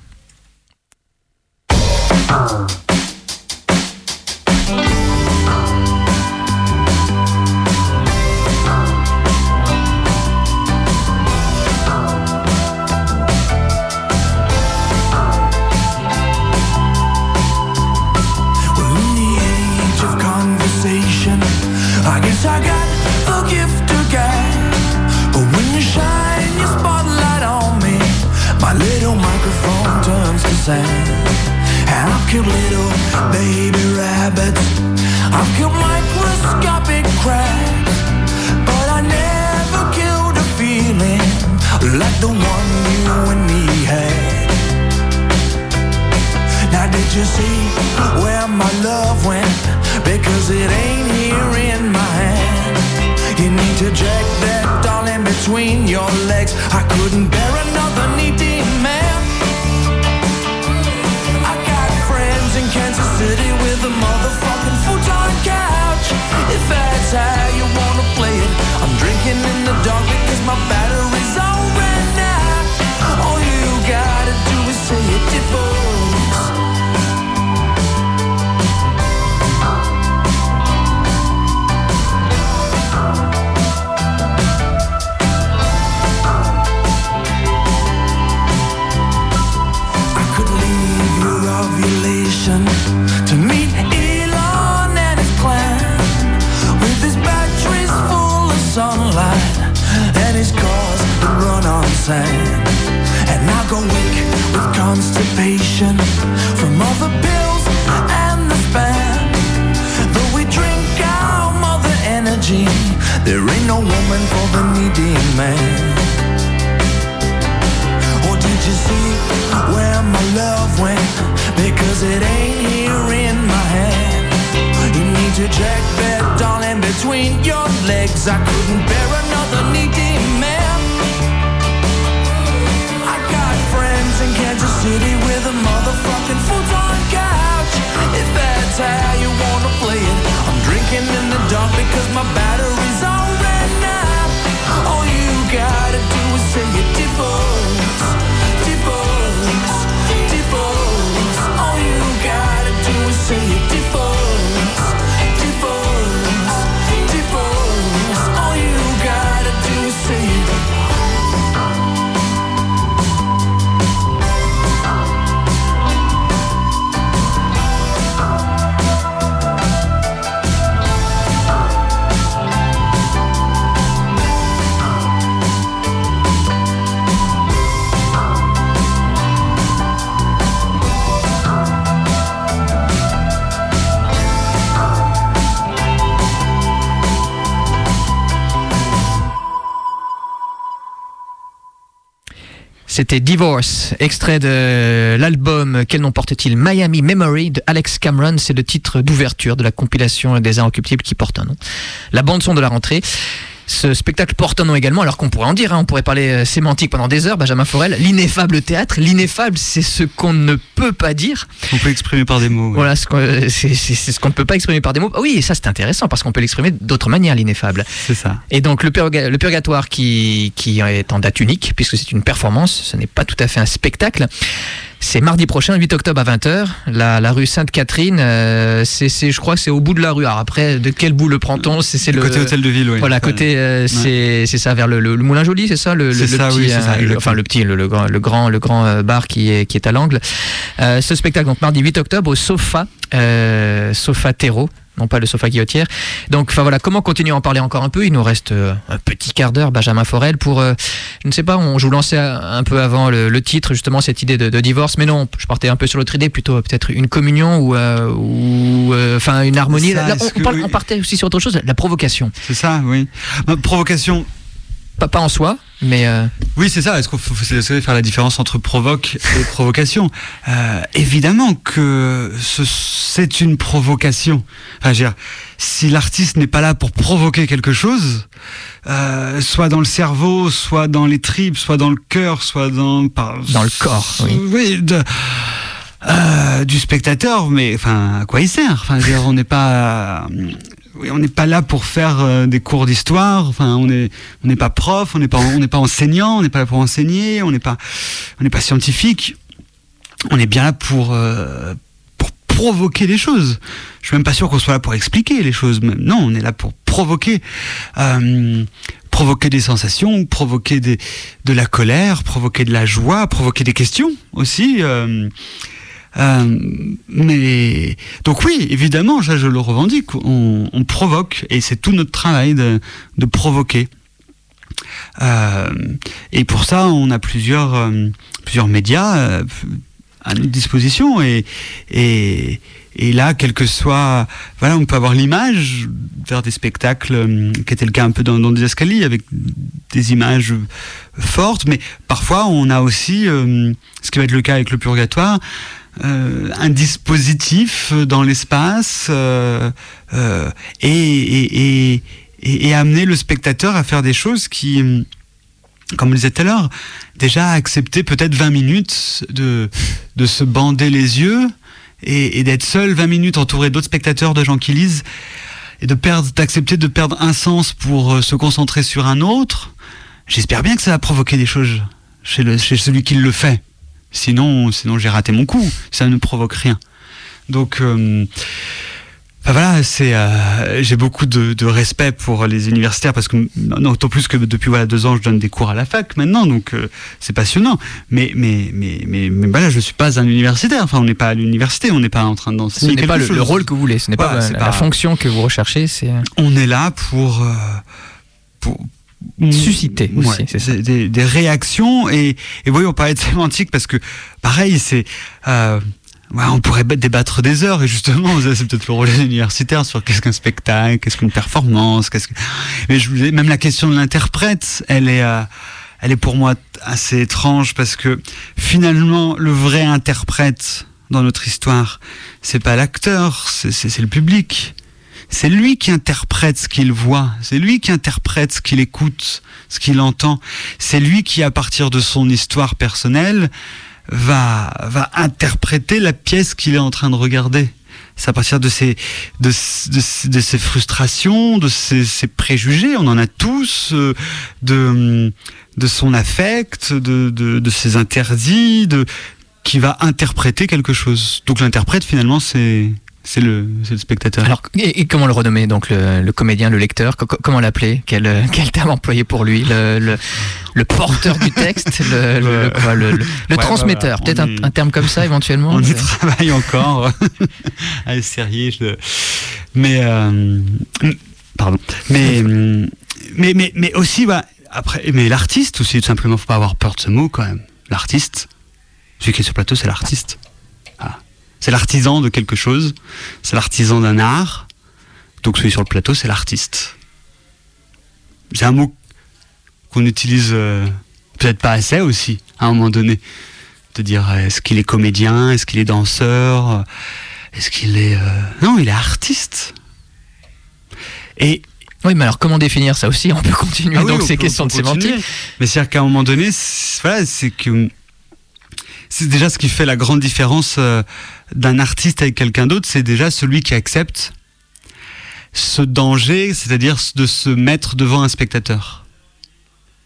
I've killed little baby rabbits, I've killed microscopic cracks, but I never killed a feeling like the one you and me had. Now did you see where my love went? Because it ain't here in my hand. You need to check that, darling, between your legs. I couldn't bear another needy man. In Kansas City with a motherfucking futon couch. If that's how you wanna play it, I'm drinking in the dark because my battery's all ran out. All you gotta do is say it, divorce. I could leave your ovulation to meet Elon and his clan, with his batteries full of sunlight and his cars that run on sand. And I'll go weak with constipation from all the pills and the spam. Though we drink our mother energy, there ain't no woman for the needy man. Or did you see where my love went? Because it ain't here in my hand. You need to check that, darling, between your legs. I couldn't bear another needy man. I got friends in Kansas City with a motherfucking futon couch. If that's how you wanna play it, I'm drinking in the dark because my battery's all ran out. All you gotta do is say it, divorce, divorce, divorce. All you gotta do is say it, divorce, divorce, divorce. All you gotta do is say it. C'était Divorce, extrait de l'album Quel nom porte-t-il, Miami Memory de Alex Cameron. C'est le titre d'ouverture de la compilation des Inrecuptibles qui porte un nom. La bande-son de la rentrée. Ce spectacle porte un nom également, alors qu'on pourrait en dire, on pourrait parler sémantique pendant des heures, Benjamin Forel. L'Ineffable Théâtre. L'ineffable, c'est ce qu'on ne peut pas dire. On peut exprimer par des mots. Ouais. Voilà, c'est ce qu'on ne peut pas exprimer par des mots. Oui, et ça c'est intéressant, parce qu'on peut l'exprimer d'autres manières, l'ineffable. C'est ça. Et donc le Purgatoire qui est en date unique, puisque c'est une performance, ce n'est pas tout à fait un spectacle. C'est mardi prochain, 8 octobre à 20h, la rue Sainte-Catherine. Je crois que c'est au bout de la rue. Alors après, de quel bout le prend-on ? C'est le côté hôtel de ville, oui. Voilà, côté, c'est ça, vers le Moulin Joli, c'est ça, le ça, petit, oui, c'est ça, le grand bar qui est à l'angle. Ce spectacle, donc mardi 8 octobre, au Sofa Terreau. Non pas le Sofa Guillotière. Donc, enfin voilà, comment continuer à en parler encore un peu ? Il nous reste un petit quart d'heure, Benjamin Forel, pour, je ne sais pas, je vous lançais un peu avant le titre, justement, cette idée de divorce, mais non, je partais un peu sur l'autre idée, plutôt peut-être une communion ou une harmonie. Ça, Là, on partait aussi sur autre chose, la provocation. C'est ça, oui. Provocation. Pas en soi, mais... Oui, c'est ça. Est-ce qu'il faut faire la différence entre provoque et provocation ? Évidemment que c'est une provocation. Enfin, je veux dire, si l'artiste n'est pas là pour provoquer quelque chose, soit dans le cerveau, soit dans les tripes, soit dans le cœur, soit dans le corps, oui. Du spectateur, mais enfin, à quoi il sert ? Enfin, je veux dire, on n'est pas là pour faire des cours d'histoire. Enfin, on n'est pas prof, on n'est pas enseignant, on n'est pas là pour enseigner, on n'est pas scientifique. On est bien là pour provoquer les choses. Je suis même pas sûr qu'on soit là pour expliquer les choses. Non, on est là pour provoquer. Provoquer des sensations, provoquer de la colère, provoquer de la joie, provoquer des questions aussi. Mais donc oui, évidemment, ça je le revendique. On provoque et c'est tout notre travail de provoquer. Et pour ça, on a plusieurs médias à notre disposition et là, quel que soit, voilà, on peut avoir l'image, faire des spectacles, qui était le cas un peu dans des escaliers, avec des images fortes, mais parfois on a aussi, ce qui va être le cas avec le Purgatoire, un dispositif dans l'espace et amener le spectateur à faire des choses qui, comme on le disait tout à l'heure, déjà accepter peut-être 20 minutes de se bander les yeux et d'être seul 20 minutes entouré d'autres spectateurs, de gens qui lisent, et d'accepter de perdre un sens pour se concentrer sur un autre. J'espère bien que ça va provoquer des choses chez celui qui le fait. Sinon j'ai raté mon coup. Ça ne provoque rien. Donc, voilà, j'ai beaucoup de respect pour les universitaires parce que, d'autant plus que depuis 2 ans, je donne des cours à la fac maintenant, donc c'est passionnant. Mais voilà, je suis pas un universitaire. Enfin, on n'est pas à l'université, on n'est pas en train d'enseigner. Ce n'est pas le rôle que vous voulez, ce n'est pas la fonction que vous recherchez. On est là pour susciter aussi, c'est ça. Des réactions et oui, on parlait de sémantique parce que pareil, c'est on pourrait débattre des heures et justement c'est peut-être le rôle des universitaires sur qu'est-ce qu'un spectacle, qu'est-ce qu'une performance, mais même la question de l'interprète, elle est pour moi assez étrange parce que finalement le vrai interprète dans notre histoire, c'est pas l'acteur, c'est le public. C'est lui qui interprète ce qu'il voit, c'est lui qui interprète ce qu'il écoute, ce qu'il entend. C'est lui qui, à partir de son histoire personnelle, va interpréter la pièce qu'il est en train de regarder. C'est à partir de ses frustrations, de ses préjugés, on en a tous, de son affect, de ses interdits, qui va interpréter quelque chose. Donc l'interprète, finalement, c'est le spectateur. Alors, et comment le renommer, donc le comédien, le lecteur, comment l'appeler, quel terme employer pour lui, le porteur du texte, le transmetteur, peut-être un terme comme ça éventuellement. On y travaille encore à essayer, mais aussi après, mais l'artiste aussi, tout simplement, faut pas avoir peur de ce mot quand même. L'artiste, celui qui est sur le plateau, c'est l'artiste. C'est l'artisan de quelque chose, c'est l'artisan d'un art, donc celui sur le plateau, c'est l'artiste. C'est un mot qu'on utilise peut-être pas assez aussi, à un moment donné, de dire est-ce qu'il est comédien, est-ce qu'il est danseur, est-ce qu'il est... Non, il est artiste. Et... Oui, mais alors comment définir ça aussi ? On peut continuer donc ces questions de sémantique. Mais c'est-à-dire qu'à un moment donné, c'est que... C'est déjà ce qui fait la grande différence d'un artiste avec quelqu'un d'autre, c'est déjà celui qui accepte ce danger, c'est-à-dire de se mettre devant un spectateur.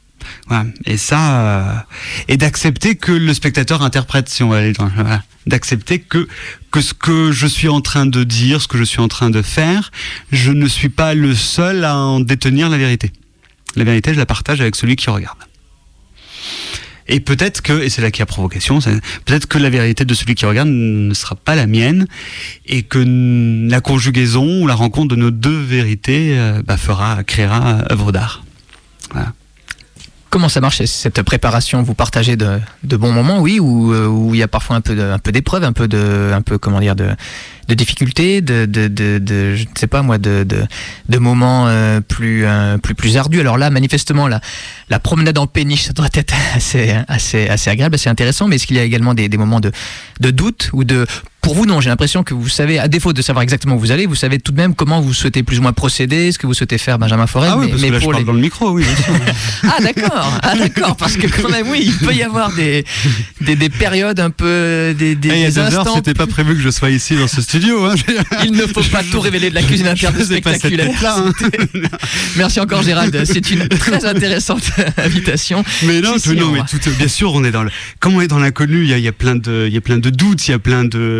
Voilà. Et ça, et d'accepter que le spectateur interprète, si on va aller dans, voilà. D'accepter que ce que je suis en train de dire, ce que je suis en train de faire, je ne suis pas le seul à en détenir la vérité. La vérité, je la partage avec celui qui regarde. Et peut-être que, et c'est là qu'il y a provocation, peut-être que la vérité de celui qui regarde ne sera pas la mienne, et que la conjugaison ou la rencontre de nos deux vérités créera œuvre d'art. Voilà. Comment ça marche cette préparation? Vous partagez de bons moments, oui, ou il y a parfois un peu d'épreuves, un peu comment dire, de difficultés, je ne sais pas moi, de moments plus ardus. Alors là, manifestement, la promenade en péniche, ça doit être assez agréable, assez intéressant. Mais est-ce qu'il y a également des moments de doute ou de... Pour vous, non, j'ai l'impression que vous savez, à défaut de savoir exactement où vous allez, vous savez tout de même comment vous souhaitez plus ou moins procéder, ce que vous souhaitez faire, Benjamin Forel. Ah oui, parce que là, je parle dans le micro, oui, bien sûr. Ah d'accord, parce que quand même, oui, il peut y avoir des périodes un peu, des il y a 2 instants. heures, c'était pas prévu que je sois ici dans ce studio. Hein. Il ne faut pas tout révéler de la cuisine interne spectaculaire. Merci encore Gérald, c'est une très intéressante invitation. Mais non, bien sûr, on est comme on est dans l'inconnu, il y a plein de doutes, il y a plein de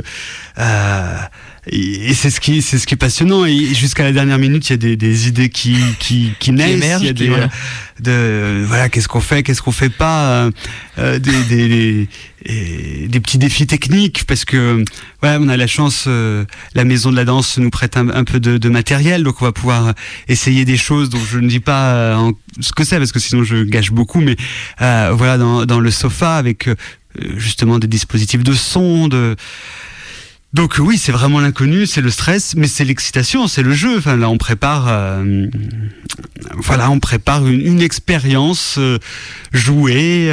et c'est ce qui est passionnant, et jusqu'à la dernière minute il y a des idées qui naissent, émergent, il y a voilà, qu'est-ce qu'on fait pas, des petits défis techniques, parce que voilà, on a la chance, la maison de la danse nous prête un peu de matériel, donc on va pouvoir essayer des choses dont je ne dis pas ce que c'est, parce que sinon je gâche beaucoup, mais voilà, dans le sofa avec justement des dispositifs de son, donc oui, c'est vraiment l'inconnu, c'est le stress, mais c'est l'excitation, c'est le jeu. Enfin là, on prépare une expérience jouée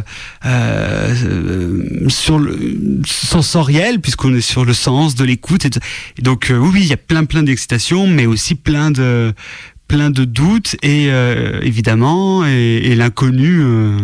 sur le sensoriel, puisqu'on est sur le sens de l'écoute. Et donc oui, il y a plein d'excitation, mais aussi plein de doutes, et évidemment, et l'inconnu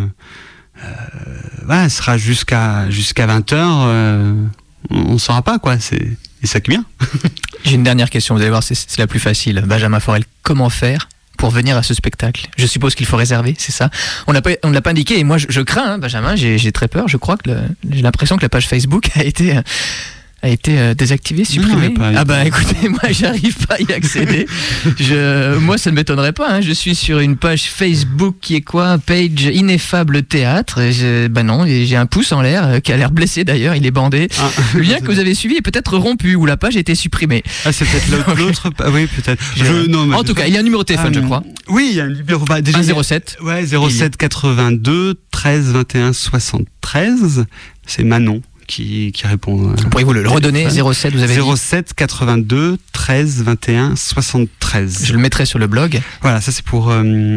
sera jusqu'à 20h. On ne saura pas, quoi. C'est ça qui est bien. J'ai une dernière question, vous allez voir, c'est la plus facile. Benjamin Forel, comment faire pour venir à ce spectacle? Je suppose qu'il faut réserver, c'est ça? On ne l'a pas indiqué, et moi je crains, Benjamin, j'ai très peur. Je crois que j'ai l'impression que la page Facebook a été désactivée, supprimée. Écoutez, moi j'arrive pas à y accéder. Moi ça ne m'étonnerait pas, hein. Je suis sur une page Facebook qui est quoi? Page Ineffable Théâtre. Non, j'ai un pouce en l'air qui a l'air blessé d'ailleurs, il est bandé. Le lien que vous avez suivi est peut-être rompu, ou la page a été supprimée. Ah, c'est peut-être l'autre. Oui, peut-être. En tout cas, il y a un numéro de téléphone, je crois. Oui, il y a un numéro. Déjà, 07. Ouais, 07 82 13 21 73. C'est Manon qui répond. Pourriez-vous le redonner? 07, vous avez 07 82 13 21 73. Je le mettrai sur le blog. Voilà, ça c'est pour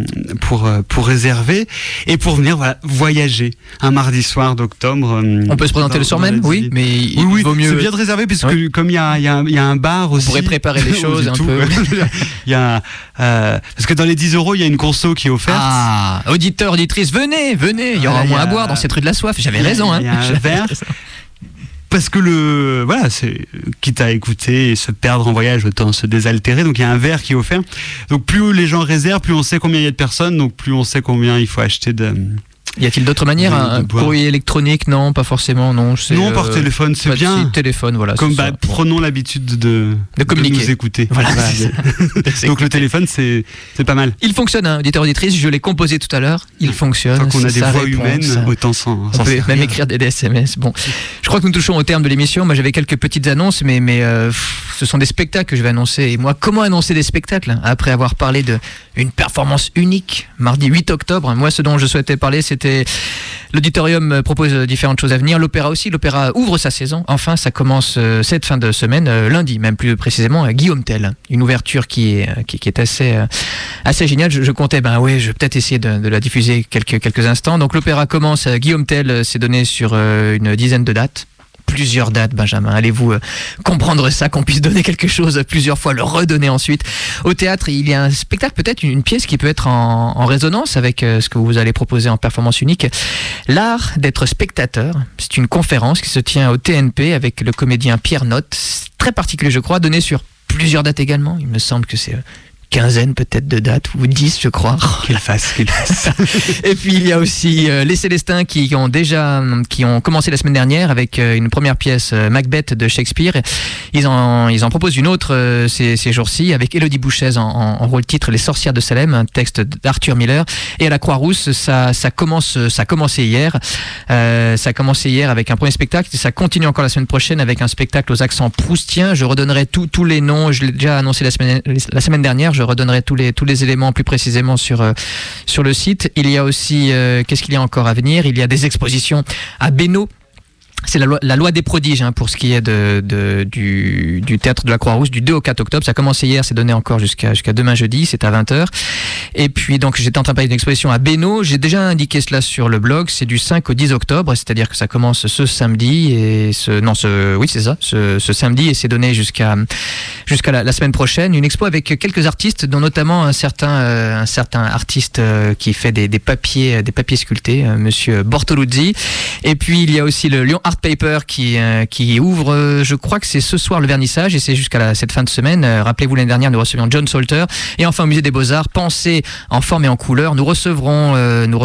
réserver, et pour venir voyager un mardi soir d'octobre. On peut se présenter le soir même, oui, mais il vaut mieux. C'est bien de réserver, puisque comme il y a un bar aussi. On pourrait préparer les choses un peu. Il y a parce que dans les 10 €, il y a une conso qui est offerte. Ah, auditeurs, auditrices, venez, il y aura moins à boire dans cette rue de la soif. J'avais raison, hein. Il y a un verre. Parce que c'est quitte à écouter et se perdre en voyage, autant se désaltérer. Donc il y a un verre qui est offert. Donc plus les gens réservent, plus on sait combien il y a de personnes, donc plus on sait combien il faut acheter de. Y a-t-il d'autres manières? Un courrier électronique? Non, pas forcément, non. Non, par téléphone, c'est bien. Téléphone, voilà. Comme prenons l'habitude de communiquer, de nous écouter. Voilà. Donc le téléphone, c'est pas mal. Il fonctionne, hein, auditeur, auditrice. Je l'ai composé tout à l'heure. Il fonctionne. Tant qu'on a des voix humaines, autant on peut même écrire des SMS. Bon, je crois que nous touchons au terme de l'émission. Moi, j'avais quelques petites annonces, mais ce sont des spectacles que je vais annoncer. Et moi, comment annoncer des spectacles après avoir parlé d'une performance unique mardi 8 octobre? Moi, ce dont je souhaitais parler, c'était l'auditorium propose différentes choses à venir. L'opéra aussi. L'opéra ouvre sa saison. Enfin, ça commence cette fin de semaine, lundi, même plus précisément, à Guillaume Tell. Une ouverture qui est assez géniale. Je comptais, je vais peut-être essayer de la diffuser quelques instants. Donc l'opéra commence à Guillaume Tell. C'est donné sur une dizaine de dates. Plusieurs dates, Benjamin. Allez-vous comprendre ça, qu'on puisse donner quelque chose plusieurs fois, le redonner ensuite. Au théâtre, il y a un spectacle, peut-être une pièce qui peut être en résonance avec ce que vous allez proposer en performance unique. L'art d'être spectateur. C'est une conférence qui se tient au TNP avec le comédien Pierre Notte. Très particulier, je crois, donné sur plusieurs dates également. Il me semble que c'est quinzaine peut-être de dates, ou 10 je crois. Qu'il fasse. Et puis il y a aussi les Célestins qui ont commencé la semaine dernière avec une première pièce, Macbeth de Shakespeare. Ils en proposent une autre ces jours-ci avec Élodie Bouchez en rôle titre, Les Sorcières de Salem, un texte d'Arthur Miller. Et à la Croix-Rousse, ça a commencé hier. Ça a commencé hier avec un premier spectacle. Ça continue encore la semaine prochaine avec un spectacle aux accents proustiens. Je redonnerai tous les noms. Je l'ai déjà annoncé la semaine dernière. Je redonnerai tous les éléments plus précisément sur le site. Il y a aussi, qu'est-ce qu'il y a encore à venir ? Il y a des expositions à Bénaud. C'est la loi des prodiges pour ce qui est du théâtre de la Croix-Rousse du 2 au 4 octobre. Ça a commencé hier, c'est donné encore jusqu'à demain jeudi, c'est à 20h. Et puis donc j'étais en train de parler d'une exposition à Bénaud. J'ai déjà indiqué cela sur le blog. C'est du 5 au 10 octobre, c'est-à-dire que ça commence ce samedi et ce samedi et c'est donné jusqu'à la semaine prochaine. Une expo avec quelques artistes, dont notamment un certain artiste qui fait des papiers sculptés, Monsieur Bortoluzzi. Et puis il y a aussi le Lyon Art Paper qui ouvre, je crois que c'est ce soir le vernissage et c'est jusqu'à cette fin de semaine. Rappelez-vous, l'année dernière nous recevions John Salter. Et enfin au musée des Beaux-Arts, Pensée en forme et en couleur, nous recevrons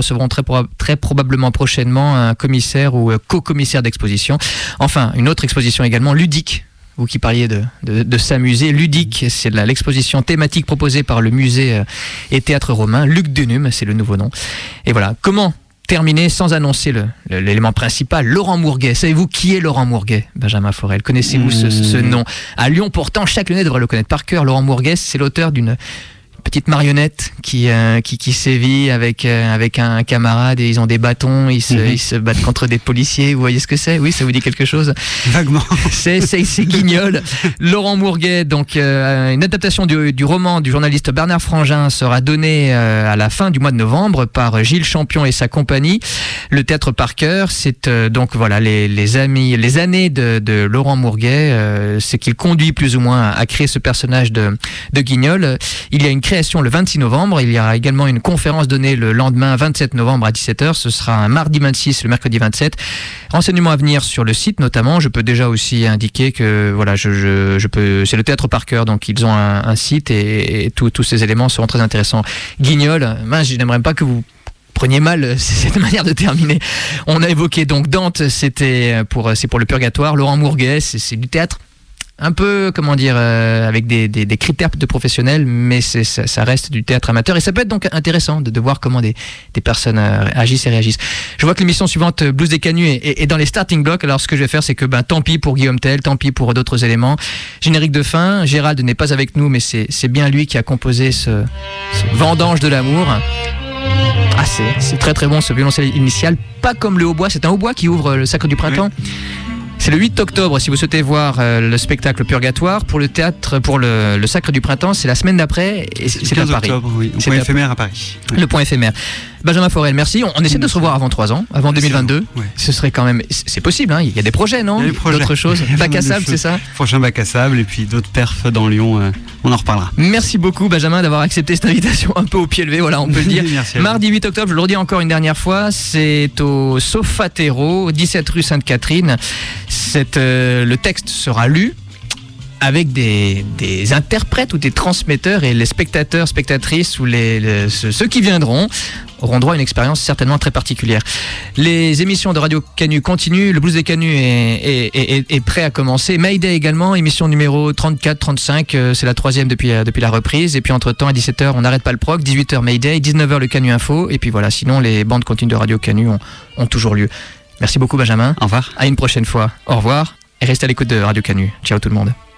très probablement prochainement un commissaire ou co-commissaire d'exposition. Enfin une autre exposition également, ludique. Vous qui parliez de s'amuser, ludique, c'est l'exposition thématique proposée par le musée et théâtre romain, Luc Denum, c'est le nouveau nom. Et voilà, comment terminer sans annoncer l'élément principal, Laurent Mourguet. Savez-vous qui est Laurent Mourguet, Benjamin Forel? Connaissez-vous ce nom? À Lyon, pourtant, chaque Lyonnais devrait le connaître par cœur. Laurent Mourguet, c'est l'auteur d'une petite marionnette qui sévit avec un camarade et ils ont des bâtons, ils se battent contre des policiers. Vous voyez ce que c'est? Oui, ça vous dit quelque chose? Vaguement. C'est Guignol. Laurent Mourguet, donc une adaptation du roman du journaliste Bernard Frangin sera donnée à la fin du mois de novembre par Gilles Champion et sa compagnie. Le théâtre par cœur, c'est donc voilà les années de Laurent Mourguet, c'est qu'il conduit plus ou moins à créer ce personnage de Guignol. Il y a une création le 26 novembre, il y aura également une conférence donnée le lendemain 27 novembre à 17h, ce sera un mardi 26, le mercredi 27. Renseignements à venir sur le site notamment, je peux déjà aussi indiquer que voilà, c'est le théâtre par cœur, donc ils ont un site et tous ces éléments seront très intéressants. Guignol, je n'aimerais pas que vous preniez mal cette manière de terminer. On a évoqué donc Dante, c'est pour le purgatoire. Laurent Mourguet, c'est du théâtre un peu, avec des critères de professionnels, mais ça reste du théâtre amateur et ça peut être donc intéressant de voir comment des personnes agissent et réagissent. Je vois que l'émission suivante, Blues des Canuts, est dans les starting blocks. Alors ce que je vais faire, c'est que tant pis pour Guillaume Tell, tant pis pour d'autres éléments. Générique de fin, Gérald n'est pas avec nous, mais c'est bien lui qui a composé ce vendange de l'amour. Ah, c'est très très bon ce violoncelle initial, pas comme le hautbois, c'est un hautbois qui ouvre le Sacre du Printemps. Oui. C'est le 8 octobre si vous souhaitez voir le spectacle Purgatoire. Pour le théâtre, pour le Sacre du Printemps, c'est la semaine d'après et c'est à Paris. Octobre, oui. Au point éphémère à Paris. Le point éphémère. Benjamin Forel, merci. On essaie de se revoir avant 3 ans, avant 2022. Ouais. Ce serait quand même... C'est possible, il y a des projets, non? D'autres choses. Bac à sable, c'est ça? Prochain bac à sable et puis d'autres perfs dans Lyon. On en reparlera. Merci beaucoup, Benjamin, d'avoir accepté cette invitation un peu au pied levé. Voilà, on peut le dire. Mardi 8 octobre, je le redis encore une dernière fois, c'est au Sofatero, 17 rue Sainte-Catherine. Le texte sera lu avec des interprètes ou des transmetteurs et les spectateurs, spectatrices ou ceux qui viendront auront droit à une expérience certainement très particulière. Les émissions de Radio Canu continuent, le Blues des Canuts est prêt à commencer. Mayday également, émission numéro 34-35, c'est la 3e depuis la reprise. Et puis entre-temps, à 17h, on n'arrête pas le proc, 18h Mayday, 19h le Canu Info. Et puis voilà, sinon les bandes continues de Radio Canu ont toujours lieu. Merci beaucoup Benjamin. Au revoir. À une prochaine fois. Au revoir et restez à l'écoute de Radio Canu. Ciao tout le monde.